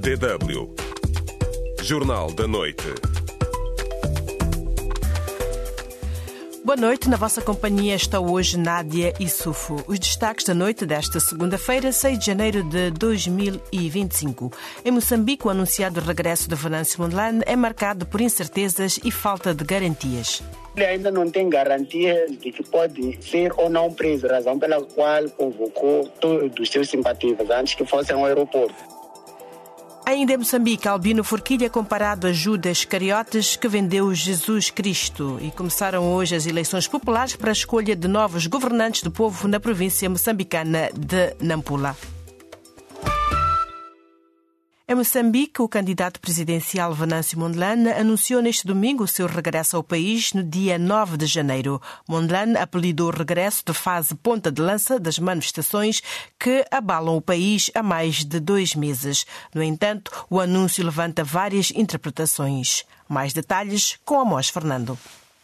DW Jornal da Noite. Boa noite, na vossa companhia está hoje Nádia e Sufo. Os destaques da noite desta segunda-feira, 6 de janeiro de 2025. Em Moçambique, o anunciado regresso de Venâncio Mondlane é marcado por incertezas e falta de garantias. Ele ainda não tem garantia de que pode ser ou não preso, razão pela qual convocou todos os seus simpatizantes antes que fossem ao aeroporto. Ainda em Moçambique, Albino Forquilha comparado a Judas Cariotes que vendeu Jesus Cristo. E começaram hoje as eleições populares para a escolha de novos governantes do povo na província moçambicana de Nampula. Em Moçambique, o candidato presidencial Venâncio Mondlane anunciou neste domingo o seu regresso ao país no dia 9 de janeiro. Mondlane apelidou o regresso de fase ponta de lança das manifestações que abalam o país há mais de 2 meses. No entanto, o anúncio levanta várias interpretações. Mais detalhes com Amós Fernando.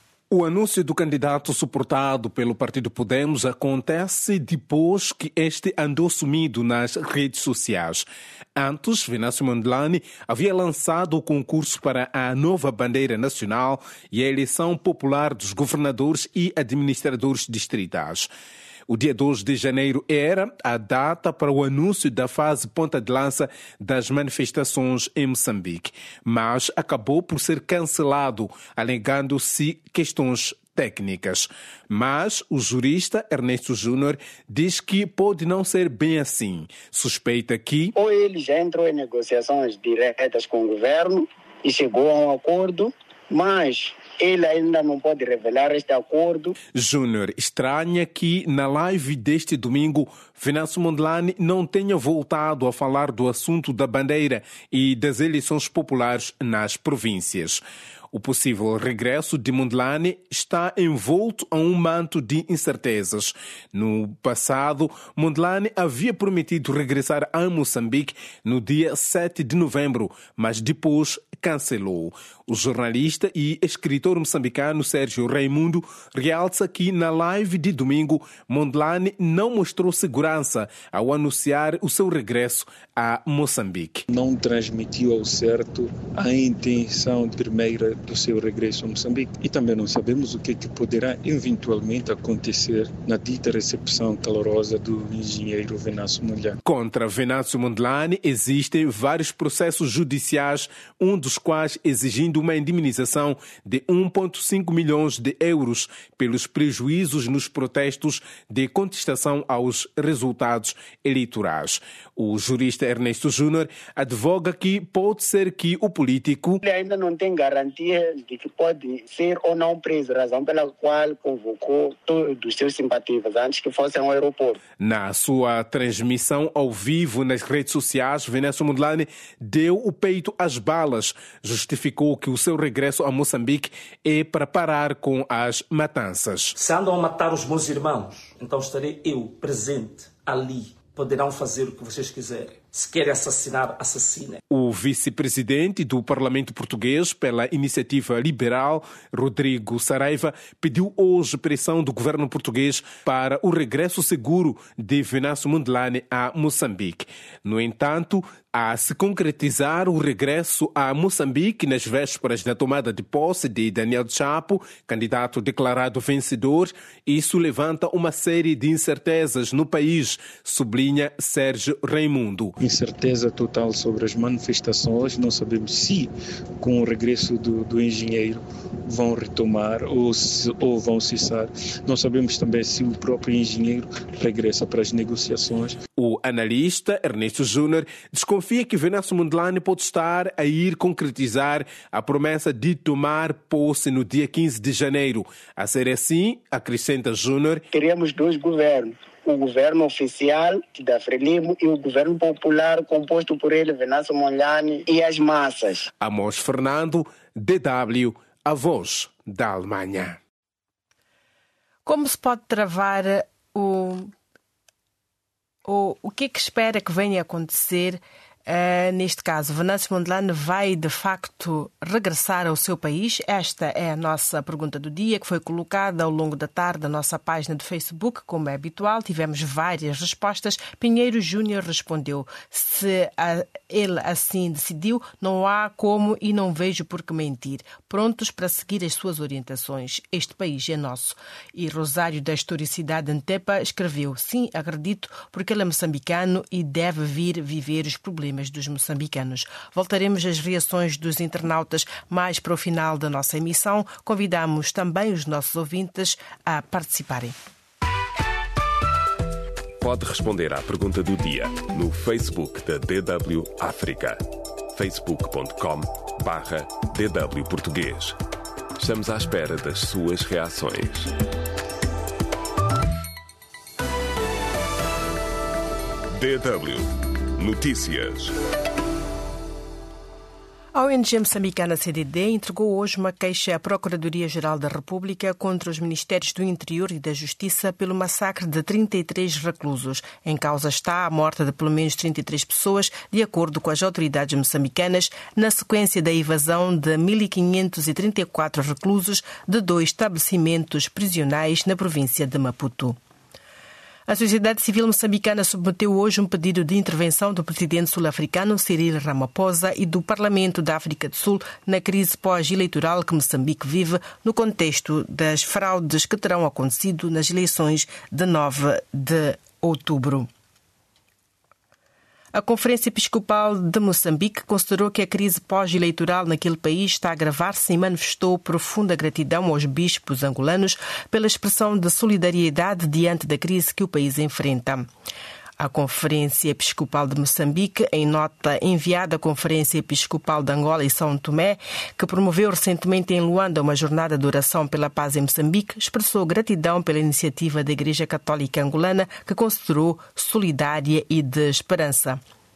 O anúncio do candidato suportado pelo partido Podemos acontece depois que este andou sumido nas redes sociais. Antes, Venâncio Mondlane havia lançado o concurso para a nova bandeira nacional e a eleição popular dos governadores e administradores distritais. O dia 2 de janeiro era a data para o anúncio da fase ponta de lança das manifestações em Moçambique, mas acabou por ser cancelado, alegando-se questões técnicas. Mas o jurista Ernesto Júnior diz que pode não ser bem assim. Suspeita que ou ele já entrou em negociações diretas com o governo e chegou a um acordo, mas ele ainda não pode revelar este acordo. Júnior estranha que na live deste domingo Venâncio Mondlane não tenha voltado a falar do assunto da bandeira e das eleições populares nas províncias. O possível regresso de Mondlane está envolto a um manto de incertezas. No passado, Mondlane havia prometido regressar a Moçambique no dia 7 de novembro, mas depois cancelou. O jornalista e escritor moçambicano Sérgio Raimundo realça que na live de domingo Mondlane não mostrou segurança ao anunciar o seu regresso a Moçambique. Não transmitiu ao certo a intenção primeira do seu regresso a Moçambique. E também não sabemos o que poderá eventualmente acontecer na dita recepção calorosa do engenheiro Venâncio Mondlane. Contra Venâncio Mondlane existem vários processos judiciais, um dos quais exigindo uma indemnização de 1,5 milhões de euros pelos prejuízos nos protestos de contestação aos resultados eleitorais. O jurista Ernesto Júnior advoga que pode ser que o político ele ainda não tem garantia de que pode ser ou não preso, razão pela qual convocou todos os seus simpatizantes antes que fossem ao aeroporto. Na sua transmissão ao vivo nas redes sociais, Venâncio Mondlane deu o peito às balas, justificou que o seu regresso a Moçambique é para parar com as matanças. Se andam a matar os meus irmãos, então estarei eu presente ali. Poderão fazer o que vocês quiserem. Se querem assassinar, assassinem. O vice-presidente do Parlamento Português pela Iniciativa Liberal, Rodrigo Saraiva, pediu hoje pressão do governo português para o regresso seguro de Venâncio Mondlane a Moçambique. No entanto, a se concretizar o regresso a Moçambique nas vésperas da tomada de posse de Daniel Chapo, candidato declarado vencedor, isso levanta uma série de incertezas no país, sublinha Sérgio Raimundo. Incerteza total sobre as manifestações, não sabemos se com o regresso do engenheiro vão retomar ou vão cessar. Não sabemos também se o próprio engenheiro regressa para as negociações. O analista Ernesto Júnior desconfia que Venâncio Mondlane pode estar a ir concretizar a promessa de tomar posse no dia 15 de janeiro. A ser assim, acrescenta Júnior, teríamos 2 governos. O governo oficial da Frelimo e o governo popular composto por ele, Venâncio Mondlane, e as massas. Amós Fernando, DW, a voz da Alemanha. Como se pode travar o que é que espera que venha a acontecer Neste caso, Venâncio Mondlane vai de facto regressar ao seu país? Esta é a nossa pergunta do dia, que foi colocada ao longo da tarde na nossa página de Facebook, como é habitual. Tivemos várias respostas. Pinheiro Júnior respondeu: se ele assim decidiu, não há como e não vejo por que mentir. Prontos para seguir as suas orientações. Este país é nosso. E Rosário da Historicidade Antepa escreveu: sim, acredito, porque ele é moçambicano e deve vir viver os problemas dos moçambicanos. Voltaremos às reações dos internautas mais para o final da nossa emissão. Convidamos também os nossos ouvintes a participarem. Pode responder à pergunta do dia no Facebook da DW África. facebook.com/DW Português. Estamos à espera das suas reações. DW Notícias. A ONG moçambicana CDD entregou hoje uma queixa à Procuradoria-Geral da República contra os Ministérios do Interior e da Justiça pelo massacre de 33 reclusos. Em causa está a morte de pelo menos 33 pessoas, de acordo com as autoridades moçambicanas, na sequência da evasão de 1.534 reclusos de 2 estabelecimentos prisionais na província de Maputo. A sociedade civil moçambicana submeteu hoje um pedido de intervenção do presidente sul-africano Cyril Ramaphosa e do Parlamento da África do Sul na crise pós-eleitoral que Moçambique vive no contexto das fraudes que terão acontecido nas eleições de 9 de outubro. A Conferência Episcopal de Moçambique considerou que a crise pós-eleitoral naquele país está a agravar-se e manifestou profunda gratidão aos bispos angolanos pela expressão de solidariedade diante da crise que o país enfrenta. A Conferência Episcopal de Moçambique, em nota enviada à Conferência Episcopal de Angola e São Tomé, que promoveu recentemente em Luanda uma jornada de oração pela paz em Moçambique, expressou gratidão pela iniciativa da Igreja Católica Angolana, que considerou solidária e de esperança.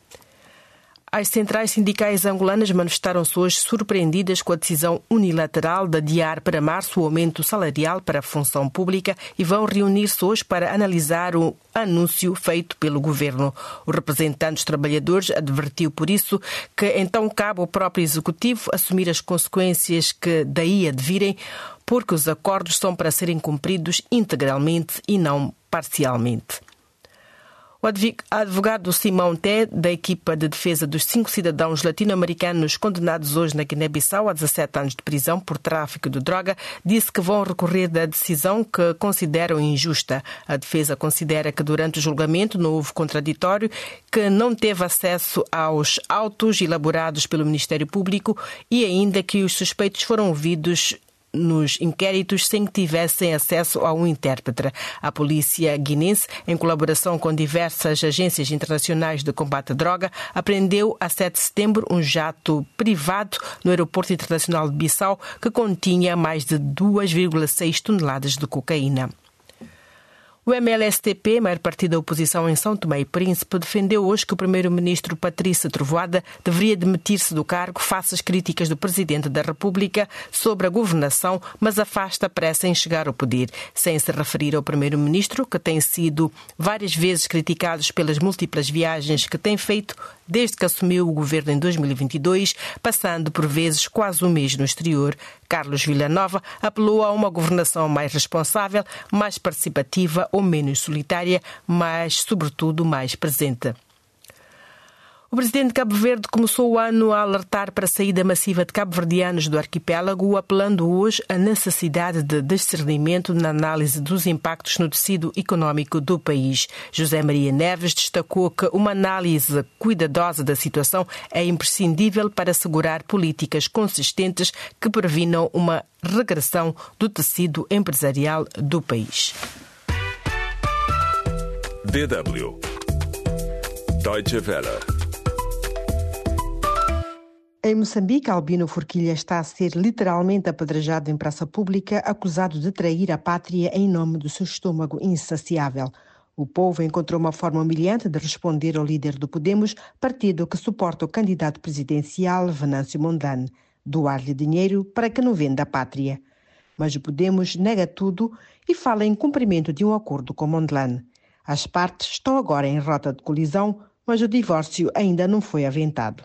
As centrais sindicais angolanas manifestaram-se hoje surpreendidas com a decisão unilateral de adiar para março o aumento salarial para a função pública e vão reunir-se hoje para analisar o anúncio feito pelo governo. O representante dos trabalhadores advertiu por isso que então cabe ao próprio executivo assumir as consequências que daí advirem, porque os acordos são para serem cumpridos integralmente e não parcialmente. O advogado Simão Té, da equipa de defesa dos 5 cidadãos latino-americanos condenados hoje na Guiné-Bissau a 17 anos de prisão por tráfico de droga, disse que vão recorrer da decisão que consideram injusta. A defesa considera que durante o julgamento não houve contraditório, que não teve acesso aos autos elaborados pelo Ministério Público e ainda que os suspeitos foram ouvidos nos inquéritos sem que tivessem acesso a um intérprete. A polícia guinense, em colaboração com diversas agências internacionais de combate à droga, apreendeu a 7 de setembro um jato privado no aeroporto internacional de Bissau que continha mais de 2,6 toneladas de cocaína. O MLSTP, maior partido da oposição em São Tomé e Príncipe, defendeu hoje que o primeiro-ministro Patrícia Trovoada deveria demitir-se do cargo face às críticas do presidente da República sobre a governação, mas afasta a pressa em chegar ao poder. Sem se referir ao primeiro-ministro, que tem sido várias vezes criticado pelas múltiplas viagens que tem feito desde que assumiu o governo em 2022, passando por vezes quase um mês no exterior, Carlos Villanova apelou a uma governação mais responsável, mais participativa ou menos solitária, mas, sobretudo, mais presente. O presidente de Cabo Verde começou o ano a alertar para a saída massiva de cabo-verdianos do arquipélago, apelando hoje à necessidade de discernimento na análise dos impactos no tecido económico do país. José Maria Neves destacou que uma análise cuidadosa da situação é imprescindível para assegurar políticas consistentes que previnam uma regressão do tecido empresarial do país. DW Deutsche Welle. Em Moçambique, Albino Forquilha está a ser literalmente apedrejado em praça pública, acusado de trair a pátria em nome do seu estômago insaciável. O povo encontrou uma forma humilhante de responder ao líder do Podemos, partido que suporta o candidato presidencial Venâncio Mondlane, doar-lhe dinheiro para que não venda a pátria. Mas o Podemos nega tudo e fala em cumprimento de um acordo com Mondlane. As partes estão agora em rota de colisão, mas o divórcio ainda não foi aventado.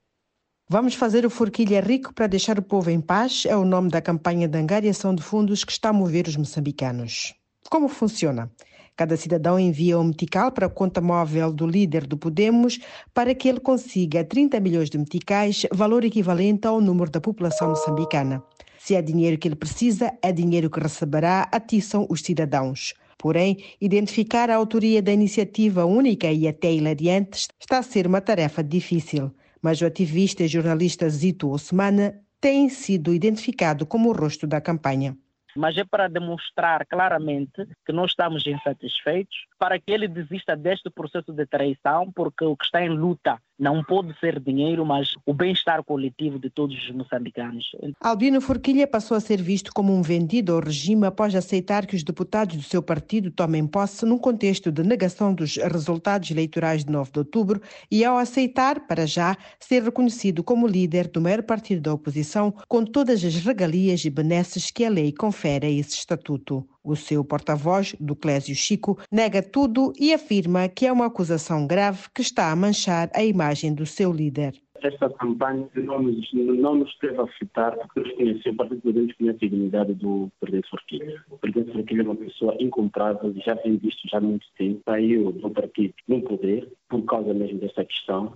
Vamos fazer o Forquilha rico para deixar o povo em paz é o nome da campanha de angariação de fundos que está a mover os moçambicanos. Como funciona? Cada cidadão envia um metical para a conta móvel do líder do Podemos para que ele consiga 30 milhões de meticais, valor equivalente ao número da população moçambicana. Se é dinheiro que ele precisa, é dinheiro que receberá, atiçam os cidadãos. Porém, identificar a autoria da iniciativa única e até hilariante está a ser uma tarefa difícil. Mas o ativista e jornalista Zito Osmana tem sido identificado como o rosto da campanha. Mas é para demonstrar claramente que nós estamos insatisfeitos, para que ele desista deste processo de traição, porque o que está em luta não pode ser dinheiro, mas o bem-estar coletivo de todos os moçambicanos. Albino Forquilha passou a ser visto como um vendido ao regime após aceitar que os deputados do seu partido tomem posse num contexto de negação dos resultados eleitorais de 9 de outubro e ao aceitar, para já, ser reconhecido como líder do maior partido da oposição, com todas as regalias e benesses que a lei confere a esse estatuto. O seu porta-voz, do Clésio Chico, nega tudo e afirma que é uma acusação grave que está a manchar a imagem do seu líder. Esta campanha não nos deve afetar, porque nós conhecemos, o Partido Podemos conhece a dignidade do presidente Forquilha. O presidente Forquilha é uma pessoa incomparável, já vem visto já há muito tempo, saiu do partido no poder, por causa mesmo desta questão,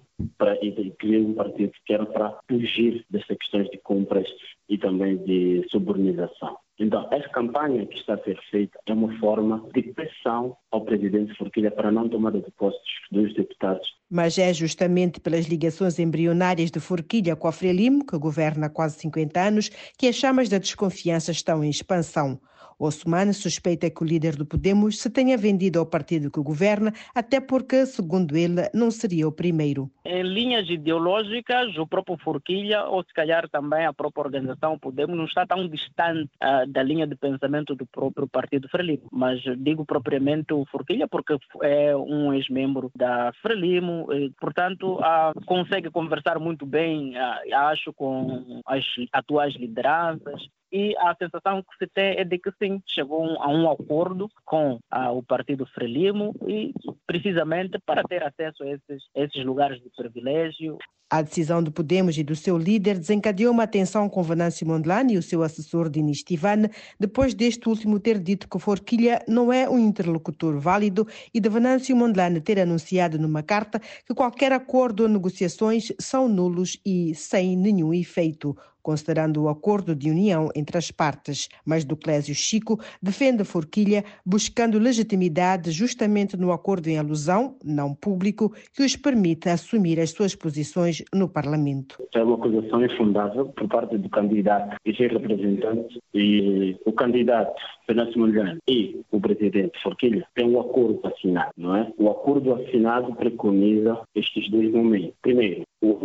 e criou um partido que era para fugir destas questões de compras e também de suborganização. Então, essa campanha que está a ser feita é uma forma de pressão ao presidente Forquilha para não tomada de postos dos deputados. Mas é justamente pelas ligações embrionárias de Forquilha com a Frelimo, que governa há quase 50 anos, que as chamas da desconfiança estão em expansão. Osmane suspeita que o líder do Podemos se tenha vendido ao partido que governa, até porque, segundo ele, não seria o primeiro. Em linhas ideológicas, o próprio Forquilha, ou se calhar também a própria organização Podemos, não está tão distante da linha de pensamento do próprio partido Frelimo. Mas digo propriamente o Forquilha porque é um ex-membro da Frelimo, e, portanto, consegue conversar muito bem, acho, com as atuais lideranças. E a sensação que se tem é de que sim, chegou a um acordo com o partido Frelimo e precisamente para ter acesso a esses lugares de privilégio. A decisão do Podemos e do seu líder desencadeou uma tensão com Venâncio Mondlane e o seu assessor Dinis Tivane, depois deste último ter dito que Forquilha não é um interlocutor válido e de Venâncio Mondlane ter anunciado numa carta que qualquer acordo ou negociações são nulos e sem nenhum efeito, considerando o acordo de união entre as partes. Mas do Clésio Chico defende Forquilha, buscando legitimidade justamente no acordo em alusão, não público, que os permite assumir as suas posições no Parlamento. É uma acusação infundável por parte do candidato e seu representante, e o candidato Venâncio Mondlane e o presidente Forquilha têm um acordo assinado, não é? O acordo assinado preconiza estes dois momentos. Primeiro,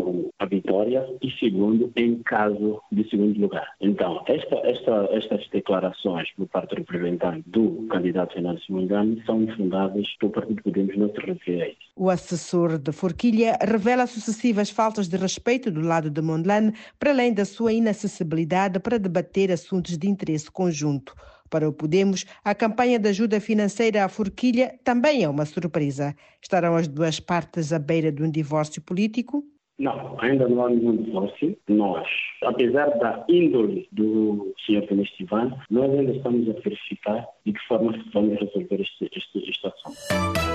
a vitória e segundo, em caso de segundo lugar. Então, estas declarações por parte do representante do candidato Venâncio Mondlane são infundáveis, que o Partido Podemos não se refere a isso. O assessor de Forquilha revela sucessivas faltas de respeito do lado de Mondlane, para além da sua inacessibilidade para debater assuntos de interesse conjunto. Para o Podemos, a campanha de ajuda financeira à Forquilha também é uma surpresa. Estarão as duas partes à beira de um divórcio político? Não, ainda não há nenhum divórcio. Nós, apesar da índole do Sr. Dinis Tivane, nós ainda estamos a verificar de que forma vamos resolver este assunto.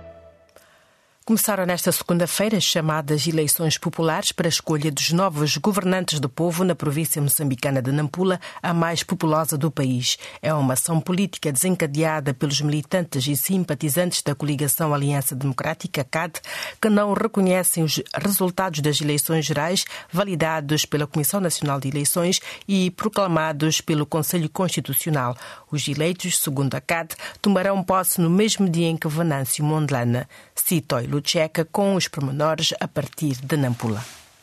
Começaram nesta segunda-feira as chamadas eleições populares para a escolha dos novos governantes do povo na província moçambicana de Nampula, a mais populosa do país. É uma ação política desencadeada pelos militantes e simpatizantes da coligação Aliança Democrática, CAD, que não reconhecem os resultados das eleições gerais validados pela Comissão Nacional de Eleições e proclamados pelo Conselho Constitucional. Os eleitos, segundo a CAD, tomarão posse no mesmo dia em que Venâncio Mondlane. Cito Lucheca com os pormenores a partir de Nampula.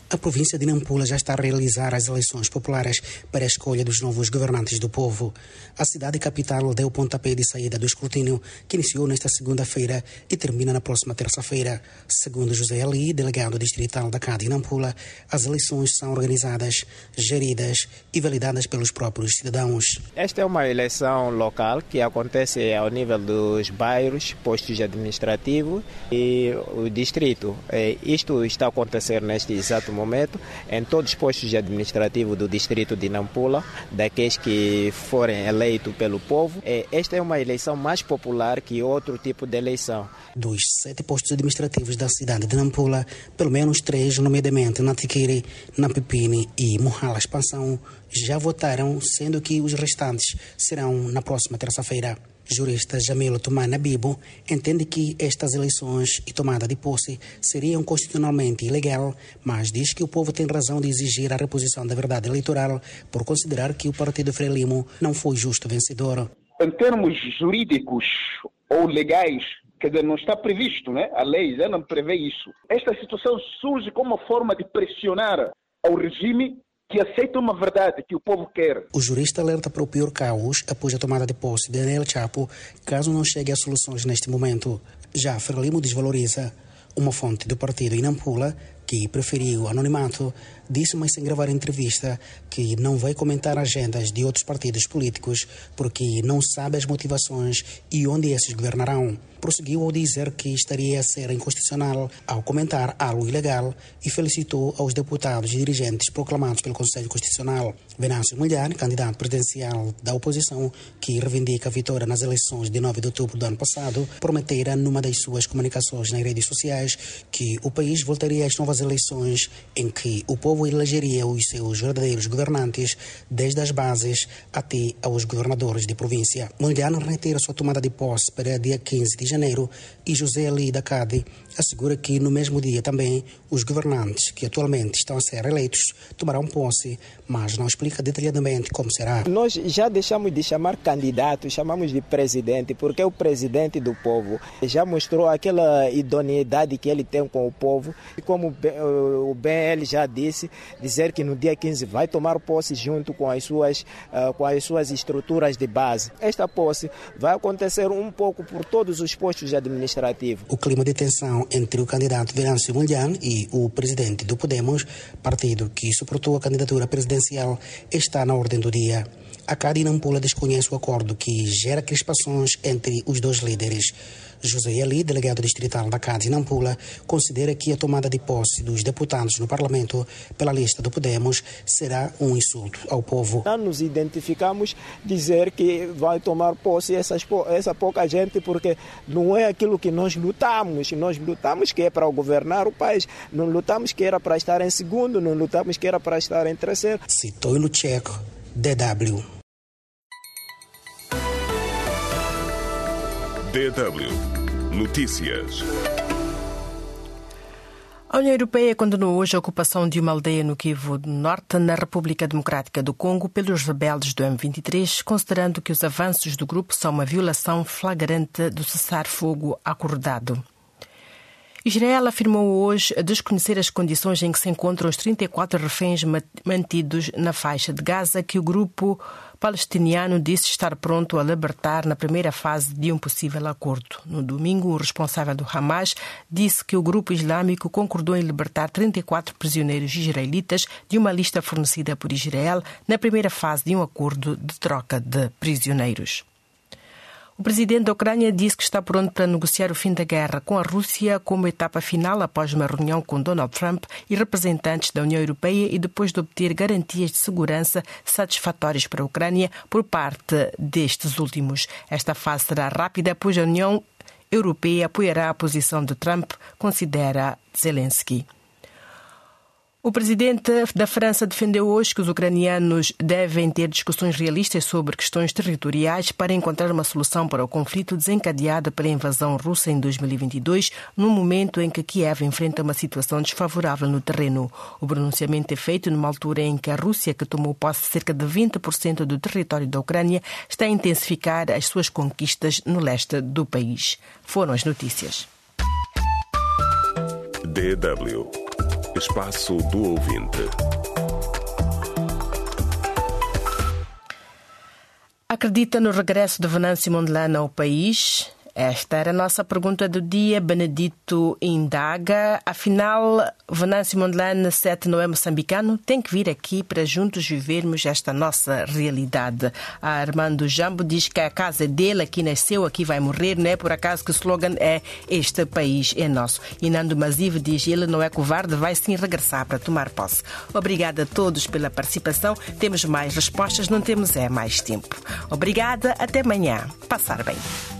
A província de Nampula já está a realizar as eleições populares para a escolha dos novos governantes do povo. A cidade capital deu pontapé de saída do escrutínio, que iniciou nesta segunda-feira e termina na próxima terça-feira. Segundo José Ali, delegado distrital da CAD em Nampula, as eleições são organizadas, geridas e validadas pelos próprios cidadãos. Esta é uma eleição local que acontece ao nível dos bairros, postos administrativos e o distrito. Isto está a acontecer neste exato momento em todos os postos administrativos do distrito de Nampula, daqueles que forem eleitos pelo povo. Esta é uma eleição mais popular que outro tipo de eleição. Dos 7 postos administrativos da cidade de Nampula, pelo menos 3, nomeadamente Natiquiri, Nampipini e Muhala Expansão, já votaram, sendo que os restantes serão na próxima terça-feira. Jurista Jamilo Tumana Bibo entende que estas eleições e tomada de posse seriam constitucionalmente ilegal, mas diz que o povo tem razão de exigir a reposição da verdade eleitoral por considerar que o partido Frelimo não foi justo vencedor. Em termos jurídicos ou legais, quer dizer, não está previsto, né? A lei já não prevê isso. Esta situação surge como uma forma de pressionar ao regime que aceita uma verdade que o povo quer. O jurista alerta para o pior caos após a tomada de posse de Daniel Chapo, caso não chegue a soluções neste momento. Já Frelimo desvaloriza. Uma fonte do partido em Nampula, que preferiu anonimato, disse, mas sem gravar entrevista, que não vai comentar agendas de outros partidos políticos porque não sabe as motivações e onde esses governarão. Prosseguiu ao dizer que estaria a ser inconstitucional ao comentar algo ilegal e felicitou aos deputados e dirigentes proclamados pelo Conselho Constitucional. Venâncio Mulher, candidato presidencial da oposição, que reivindica a vitória nas eleições de 9 de outubro do ano passado, prometera numa das suas comunicações nas redes sociais que o país voltaria às novas eleições em que o povo elegeria os seus verdadeiros governantes, desde as bases até aos governadores de província. Mulher reitera sua tomada de posse para dia 15 de janeiro e José Ali da CAD assegura que no mesmo dia também os governantes que atualmente estão a ser eleitos tomarão posse, mas não explica detalhadamente como será. Nós já deixamos de chamar candidato, chamamos de presidente, porque é o presidente do povo. Já mostrou aquela idoneidade que ele tem com o povo e como o BL já disse, dizer que no dia 15 vai tomar posse junto com as suas estruturas de base. Esta posse vai acontecer um pouco por todos os postos administrativos. O clima de tensão entre o candidato Venâncio Mulher e o presidente do Podemos, partido que suportou a candidatura presidencial, está na ordem do dia. A CAD Nampula desconhece o acordo que gera crispações entre os dois líderes. José Ali, delegado distrital da CAD Nampula, considera que a tomada de posse dos deputados no Parlamento pela lista do Podemos será um insulto ao povo. Não nos identificamos dizer que vai tomar posse essa pouca gente, porque não é aquilo que nós lutamos. Nós lutamos que é para governar o país, não lutamos que era para estar em segundo, não lutamos que era para estar em terceiro. Citou Lucheco, DW. DW Notícias. A União Europeia condenou hoje a ocupação de uma aldeia no Kivu do Norte, na República Democrática do Congo, pelos rebeldes do M23, considerando que os avanços do grupo são uma violação flagrante do cessar-fogo acordado. Israel afirmou hoje desconhecer as condições em que se encontram os 34 reféns mantidos na faixa de Gaza, que o grupo palestiniano disse estar pronto a libertar na primeira fase de um possível acordo. No domingo, o responsável do Hamas disse que o grupo islâmico concordou em libertar 34 prisioneiros israelitas de uma lista fornecida por Israel na primeira fase de um acordo de troca de prisioneiros. O presidente da Ucrânia disse que está pronto para negociar o fim da guerra com a Rússia como etapa final após uma reunião com Donald Trump e representantes da União Europeia e depois de obter garantias de segurança satisfatórias para a Ucrânia por parte destes últimos. Esta fase será rápida, pois a União Europeia apoiará a posição de Trump, considera Zelensky. O presidente da França defendeu hoje que os ucranianos devem ter discussões realistas sobre questões territoriais para encontrar uma solução para o conflito desencadeado pela invasão russa em 2022, no momento em que Kiev enfrenta uma situação desfavorável no terreno. O pronunciamento é feito numa altura em que a Rússia, que tomou posse de cerca de 20% do território da Ucrânia, está a intensificar as suas conquistas no leste do país. Foram as notícias. DW Espaço do Ouvinte. Acredita no regresso de Venâncio Mondlane ao país? Esta era a nossa pergunta do dia. Benedito indaga. Afinal, Venâncio Mondlane, 7 não é moçambicano? Tem que vir aqui para juntos vivermos esta nossa realidade. A Armando Jambo diz que a casa é dele, aqui nasceu, aqui vai morrer. Não é por acaso que o slogan é "Este país é nosso". E Nando Mazive diz: ele não é covarde, vai sim regressar para tomar posse. Obrigada a todos pela participação. Temos mais respostas, não temos mais tempo. Obrigada, até amanhã. Passar bem.